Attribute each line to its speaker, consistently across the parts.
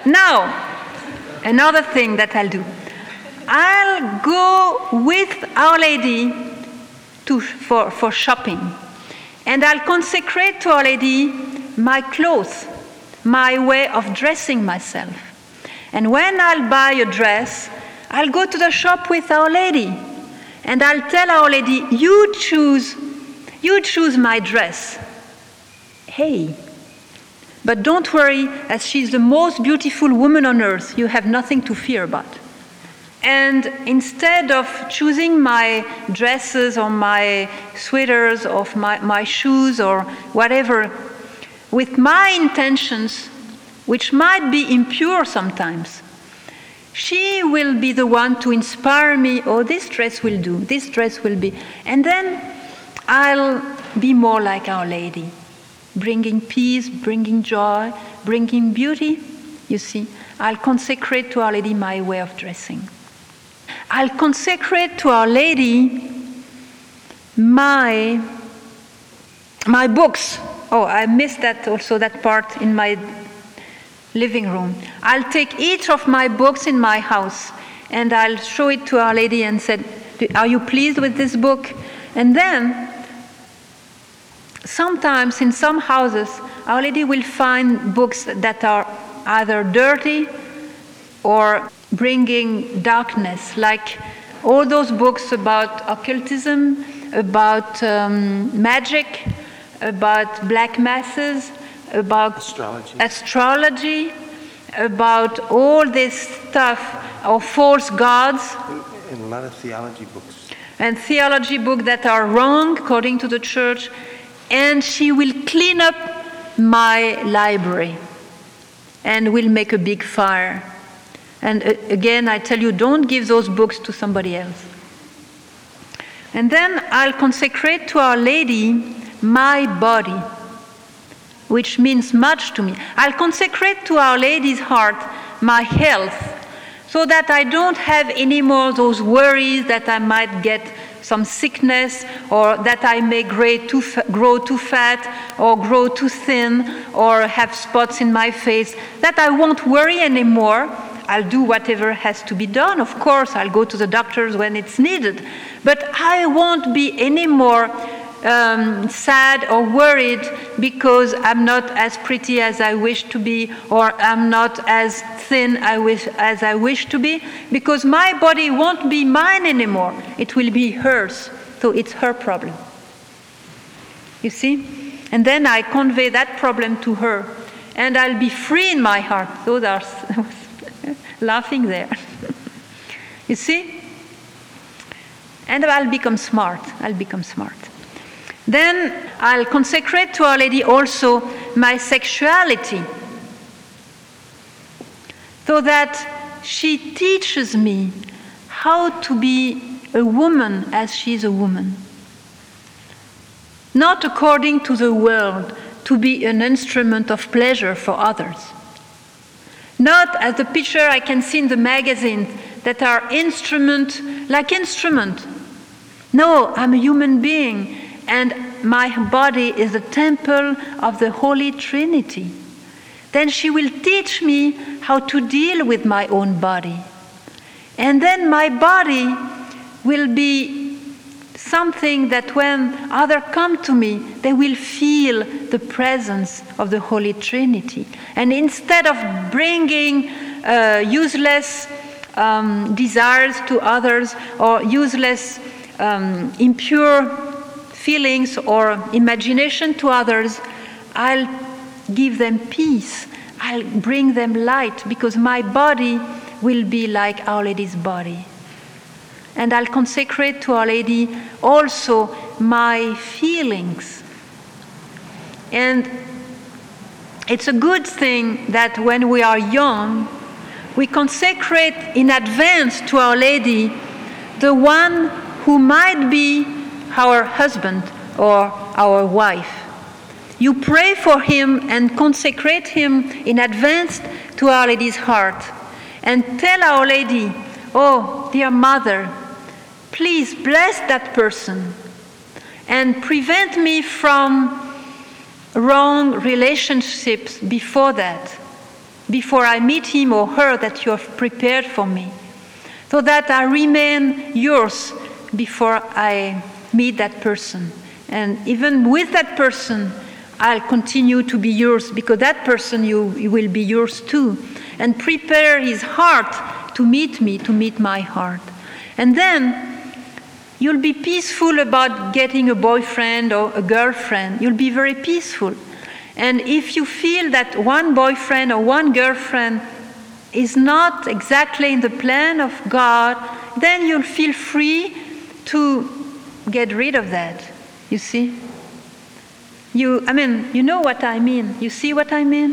Speaker 1: Now, another thing that I'll do. I'll go with Our Lady for shopping. And I'll consecrate to Our Lady my clothes, my way of dressing myself. And when I'll buy a dress, I'll go to the shop with Our Lady. And I'll tell Our Lady, you choose my dress. Hey, but don't worry, as she's the most beautiful woman on earth, you have nothing to fear about. And instead of choosing my dresses or my sweaters or my shoes or whatever, with my intentions, which might be impure sometimes, she will be the one to inspire me, oh, this dress will do, this dress will be. And then I'll be more like Our Lady, bringing peace, bringing joy, bringing beauty. You see, I'll consecrate to Our Lady my way of dressing. I'll consecrate to Our Lady my books. Oh, I missed that part in my living room. I'll take each of my books in my house and I'll show it to Our Lady and said, are you pleased with this book? And then, sometimes in some houses, Our Lady will find books that are either dirty or bringing darkness, like all those books about occultism, about magic, about black masses, about astrology, about all this stuff, or false gods.
Speaker 2: And a lot of theology books.
Speaker 1: And theology books that are wrong according to the church. And she will clean up my library and will make a big fire. And again, I tell you, don't give those books to somebody else. And then I'll consecrate to Our Lady my body, which means much to me. I'll consecrate to Our Lady's heart my health, so that I don't have any more those worries that I might get some sickness, or that I may grow too fat, or grow too thin, or have spots in my face, that I won't worry anymore. I'll do whatever has to be done. Of course, I'll go to the doctors when it's needed. But I won't be any more sad or worried because I'm not as pretty as I wish to be, or I'm not as thin as I wish to be, because my body won't be mine anymore. It will be hers. So it's her problem. You see? And then I convey that problem to her, and I'll be free in my heart. Those are laughing there. You see? And I'll become smart. Then I'll consecrate to Our Lady also my sexuality, so that she teaches me how to be a woman as she's a woman. Not according to the world, to be an instrument of pleasure for others. Not as the picture I can see in the magazines that are instrument. No, I'm a human being, and my body is the temple of the Holy Trinity. Then she will teach me how to deal with my own body. And then my body will be something that when others come to me, they will feel the presence of the Holy Trinity. And instead of bringing useless desires to others, or useless impure feelings or imagination to others, I'll give them peace. I'll bring them light, because my body will be like Our Lady's body. And I'll consecrate to Our Lady also my feelings. And it's a good thing that when we are young, we consecrate in advance to Our Lady the one who might be our husband or our wife. You pray for him and consecrate him in advance to Our Lady's heart, and tell Our Lady, oh, dear Mother, please bless that person and prevent me from wrong relationships before that. before I meet him or her that you have prepared for me, so that I remain yours before I meet that person. And even with that person, I'll continue to be yours, because that person you will be yours too. And prepare his heart to meet me, to meet my heart. And then you'll be peaceful about getting a boyfriend or a girlfriend. You'll be very peaceful. And if you feel that one boyfriend or one girlfriend is not exactly in the plan of God, then you'll feel free to get rid of that. You see? You know what I mean. You see what I mean?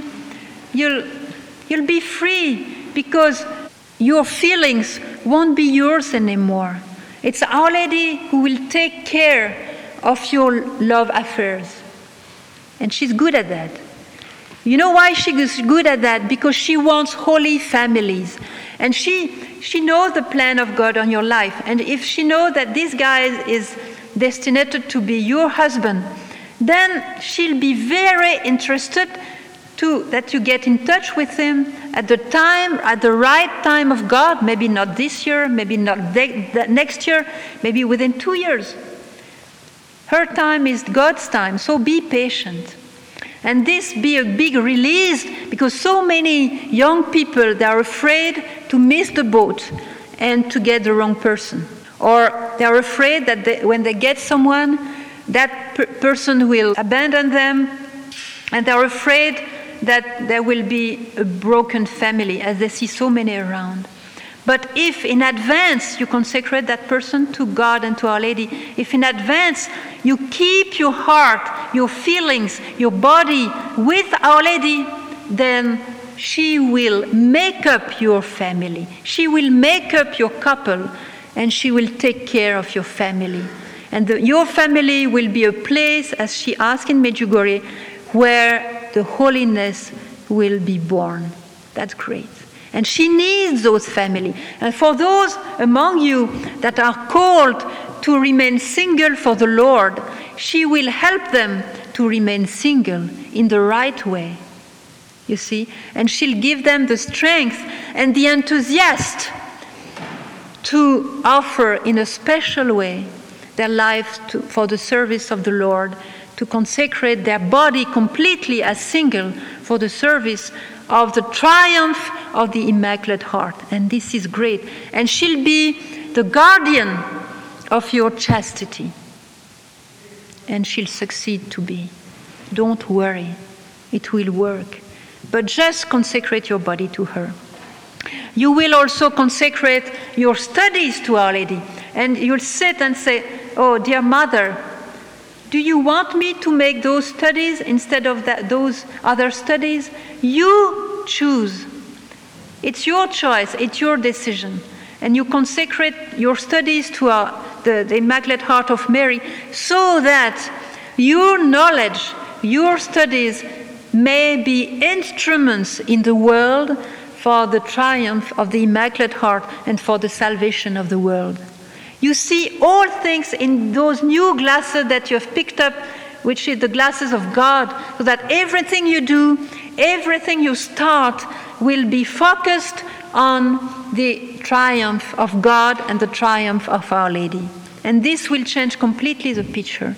Speaker 1: You'll be free, because your feelings won't be yours anymore. It's Our Lady who will take care of your love affairs. And she's good at that. You know why she's good at that? Because she wants holy families. And she knows the plan of God on your life. And if she knows that this guy is destined to be your husband, then she'll be very interested that you get in touch with him at the right time of God. Maybe not this year, maybe not next year, maybe within 2 years. Her time is God's time, so be patient. And this be a big release, because so many young people, they are afraid to miss the boat and to get the wrong person. Or they are afraid that when they get someone, that person will abandon them, and they are afraid that there will be a broken family, as they see so many around. But if in advance you consecrate that person to God and to Our Lady, if in advance you keep your heart, your feelings, your body with Our Lady, then she will make up your family. She will make up your couple, and she will take care of your family. And your family will be a place, as she asked in Medjugorje, where the holiness will be born. That's great. And she needs those families. And for those among you that are called to remain single for the Lord, she will help them to remain single in the right way. You see? And she'll give them the strength and the enthusiasm to offer in a special way their lives for the service of the Lord, to consecrate their body completely as single for the service of the triumph of the Immaculate Heart. And this is great. And she'll be the guardian of your chastity. And she'll succeed to be. Don't worry. It will work. But just consecrate your body to her. You will also consecrate your studies to Our Lady. And you'll sit and say, "Oh, dear Mother, do you want me to make those studies instead of those other studies?" You choose. It's your choice. It's your decision. And you consecrate your studies to the Immaculate Heart of Mary, so that your knowledge, your studies may be instruments in the world for the triumph of the Immaculate Heart and for the salvation of the world. You see all things in those new glasses that you have picked up, which is the glasses of God, so that everything you do, everything you start will be focused on the triumph of God and the triumph of Our Lady. And this will change completely the picture.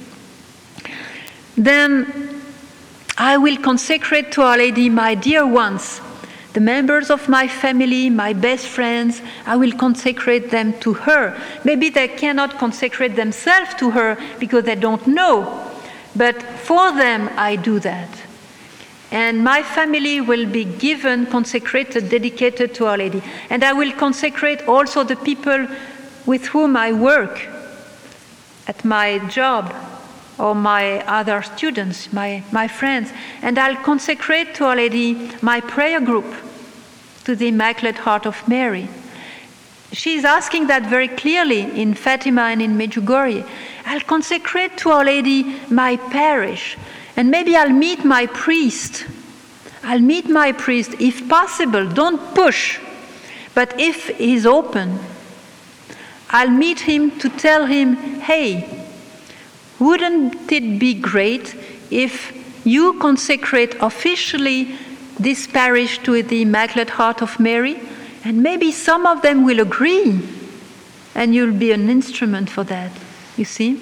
Speaker 1: Then I will consecrate to Our Lady my dear ones, the members of my family, my best friends. I will consecrate them to her. Maybe they cannot consecrate themselves to her because they don't know, but for them I do that. And my family will be given, consecrated, dedicated to Our Lady. And I will consecrate also the people with whom I work at my job, or my other students, my friends. And I'll consecrate to Our Lady my prayer group, to the Immaculate Heart of Mary. She's asking that very clearly in Fatima and in Medjugorje. I'll consecrate to Our Lady my parish, and maybe I'll meet my priest. I'll meet my priest if possible. Don't push. But if he's open, I'll meet him to tell him, "Hey, wouldn't it be great if you consecrate officially this parish to the Immaculate Heart of Mary, and maybe some of them will agree, and you'll be an instrument for that, you see?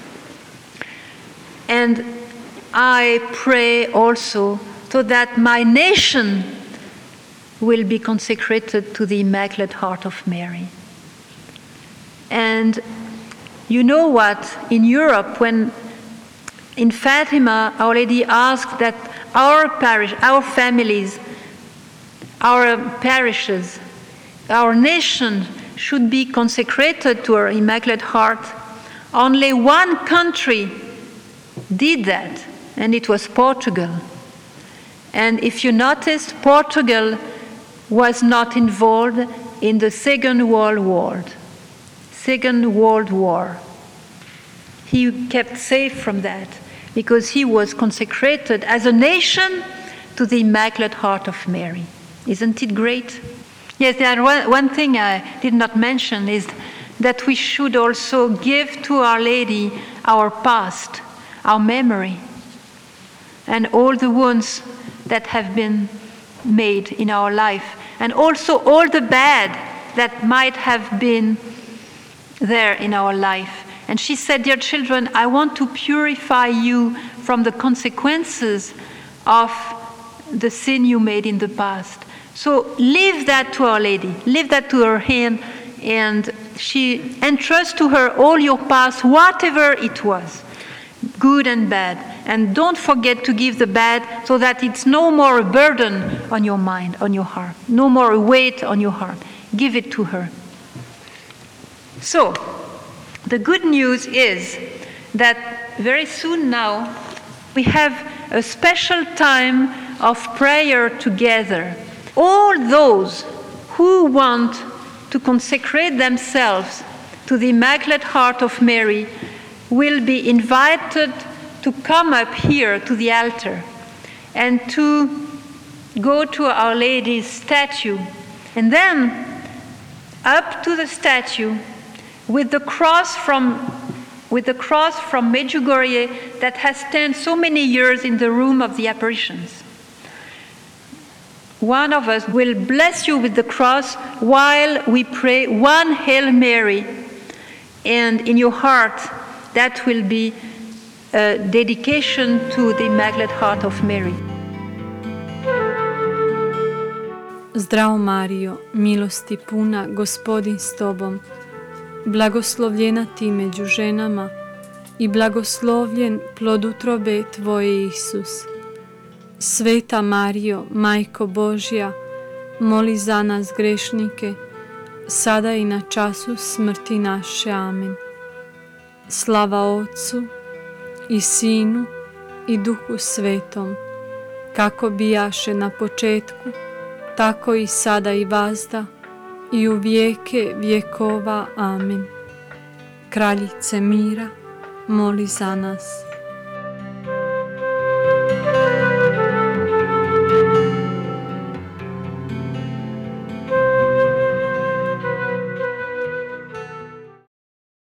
Speaker 1: And I pray also so that my nation will be consecrated to the Immaculate Heart of Mary. And you know what? In Europe, when in Fatima, Our Lady asked that our parish, our families, our parishes, our nation should be consecrated to her Immaculate Heart, only one country did that, and it was Portugal. And if you noticed, Portugal was not involved in the Second World War. He kept safe from that because he was consecrated as a nation to the Immaculate Heart of Mary. Isn't it great? Yes, one thing I did not mention is that we should also give to Our Lady our past, our memory, and all the wounds that have been made in our life, and also all the bad that might have been there in our life. And she said, dear children, I want to purify you from the consequences of the sin you made in the past. So leave that to Our Lady, leave that to her hand, and she entrusts to her all your past, whatever it was, good and bad. And don't forget to give the bad so that it's no more a burden on your mind, on your heart, no more a weight on your heart. Give it to her. So, the good news is that very soon now we have a special time of prayer together. All those who want to consecrate themselves to the Immaculate Heart of Mary will be invited to come up here to the altar and to go to Our Lady's statue, and then up to the statue with the cross from Medjugorje that has stand so many years in the room of the apparitions. One of us will bless you with the cross while we pray one Hail Mary, and in your heart that will be a dedication to the Immaculate Heart of Mary.
Speaker 3: Zdravo Marijo, milosti puna, Gospodin s tobom, blagoslovljena ti među ženama i blagoslovljen plod utrobe tvoje Isus. Sveta Marijo, Majko Božja, moli za nas grešnike, sada i na času smrti naše. Amen. Slava Otcu i Sinu i Duhu Svetom, kako bijaše na početku, tako i sada i vazda, i u vijeke vjekova. Amen. Kraljice mira, moli za nas.